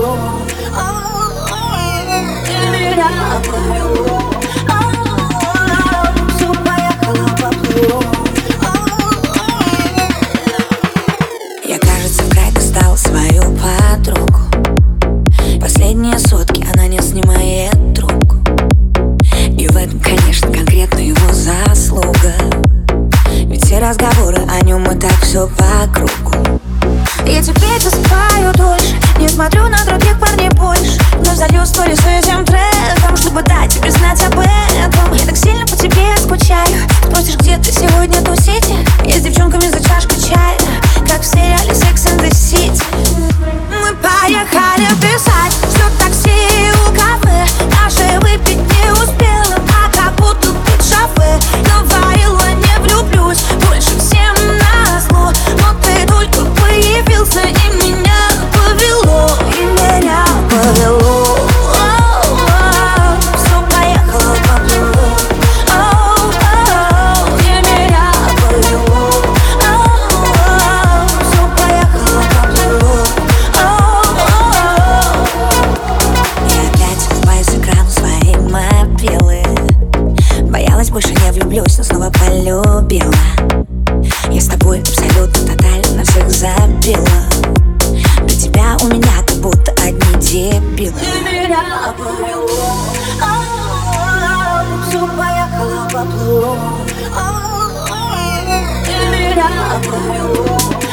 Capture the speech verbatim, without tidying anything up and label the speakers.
Speaker 1: повело, и меня повело. Все поехало, поплыло.
Speaker 2: Я, кажется, в край достал свою подругу. Последние сутки она не снимает трубку. И в этом, конечно, конкретно его заслуга. Ведь все разговоры о нем и так все по кругу.
Speaker 3: Я теперь засыпаю дольше, не смотрю на других парней больше, но залью сторис этим треком, чтобы дать тебе знать об этом. Я так сильно по тебе скучаю. Спросишь, где ты сегодня тусите? Я с девчонками за чашкой чая, как в сериале Sex and the City. Мы поехали писать, ждет такси у кафе. Даже выпить не успела, а как будто тут шафе. Говорила, не влюблюсь больше всем назло, но ты только появился и меня повело, и меня повело. Все поехало, поплыло. И меня повело. Все поехало, поплыло.
Speaker 2: Я опять улыбаюсь экрану своей мобилы. Боялась, больше не влюблюсь, но снова полюбила. Я с тобой абсолютно тотально на всех забила. Для тебя у меня как будто одни дебилы.
Speaker 1: И меня повело, все поехало, поплыло. И меня повело.